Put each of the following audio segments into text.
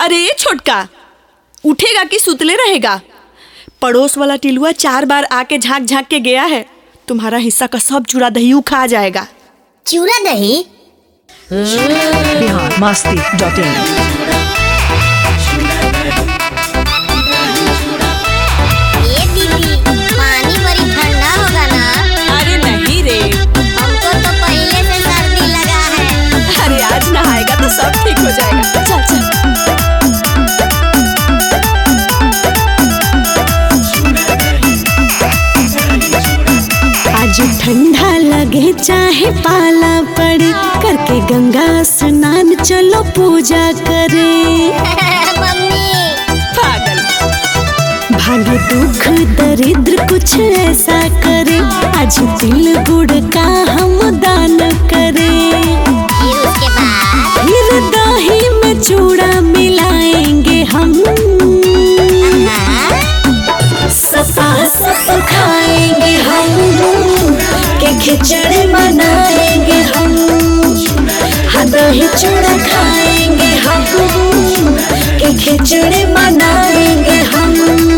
अरे छोटका, उठेगा कि सुतले रहेगा? पड़ोस वाला टिलुआ 4 बार आके झांक झांक के गया है। तुम्हारा हिस्सा का सब चूड़ा दही खा जाएगा। चूड़ा दही? biharmasti.in ये दीदी, पानी बड़ी ठंडा होगा ना? अरे नहीं रे, हमको तो पहले से सर्दी लगा है। अरे आज नहाएगा तो सब ठीक हो जाएगा। चल चल। आज ठंडा लगे चाहे पाला पड़े, करके गंगा स्नान चलो पूजा करे। मम्मी, पागल। भागे दुख दरिद्र कुछ ऐसा करे, आज तिल गुड़ का हम दान करे। फिर उसके बाद? फिर दही में चूड़ा मिलाएंगे हम, सपा सप खाएंगे हम, के खिचड़ी बनाएंगे हम, हाँ दही चूड़ा खाएंगे हम, के खिचड़ी बनाएंगे हम।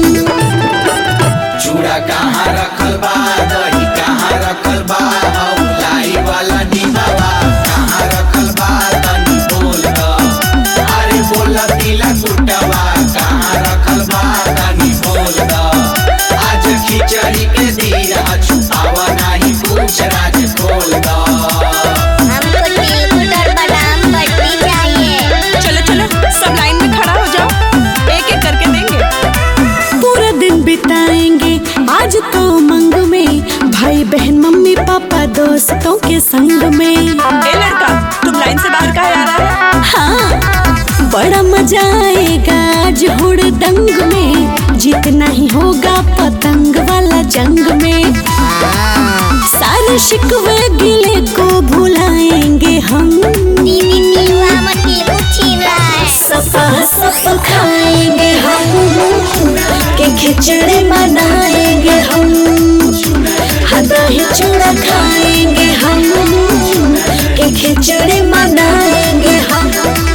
चूड़ा कहाँ रखल बा, दही कहाँ रखल बा, लाई वाला डिब्बा कहाँ रखल बा, तनी बोल द। अरे बोल तिला कुटवा कहाँ रखल बा, तनी बोल द। आज खिचड़ी के दिन छुपावा नहीं कुछ, राज खोल द। हमको तिलकुट और बादाम बट्टी चाहिए। चलो चलो, सब लाइन में खड़ा हो जाओ, एक एक करके देंगे। पूरा दिन बिताएंगे आज तो उमंग में, भाई बहन मम्मी पापा दोस्तों के संग में। ए लड़का, तुम लाइन से बाहर कहाँ आ रहा है? हाँ, बड़ा मजा आएगा आज हुड़दंग में, जितना ही होगा पतंग वाला जंग में। सारे शिकवे गिले को भुलाएंगे हम, दीदी, तिलवा मत तिलकुट छीन रहा है। सपा सप खाएंगे हम, के खिचड़ी बनाएंगे हम, हाँ दही चूड़ा खाएंगे हम, के खिचड़ी बनाएंगे हम।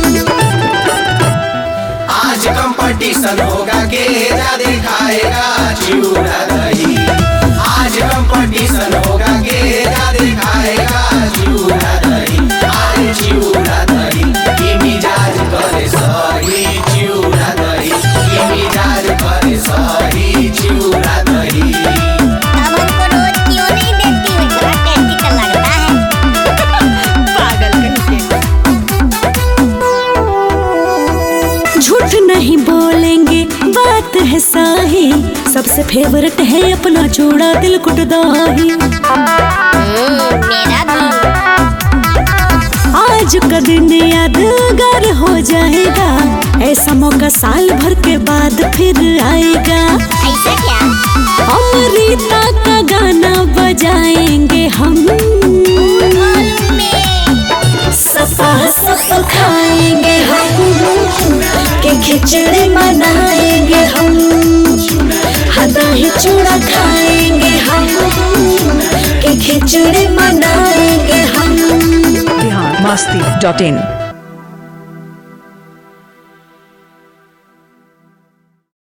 आज कंपटीशन होगा के ज्यादा खाएगा चूड़ा दही। आज कंपटीशन होगा के ज्यादा खाएगा चूड़ा दही। अरे चूड़ा दही की मिजाज करे सही, चूड़ा दही की मिजाज करे सही, चूड़ा दही। अब हमको रोज क्यों नहीं देती हो? बड़ा टेस्टी तो लगता है। पागल कहीं के। झूठ नहीं बोलेंगे, बात है सही, सबसे फेवरेट है अपना चूड़ा तिलकुट दही। मेरा भी। आज का दिन यादगार हो जाएगा, ऐसा मौका साल भर के बाद फिर आएगा। ऐसा क्या? अमृता का गाना बजाएंगे हम, सपा सप खाएंगे हम, के खिचड़ी बनाएंगे हम, हाँ दही चूड़ा खाएंगे हम, के खिचड़ी बनाएंगे हम। biharmasti.in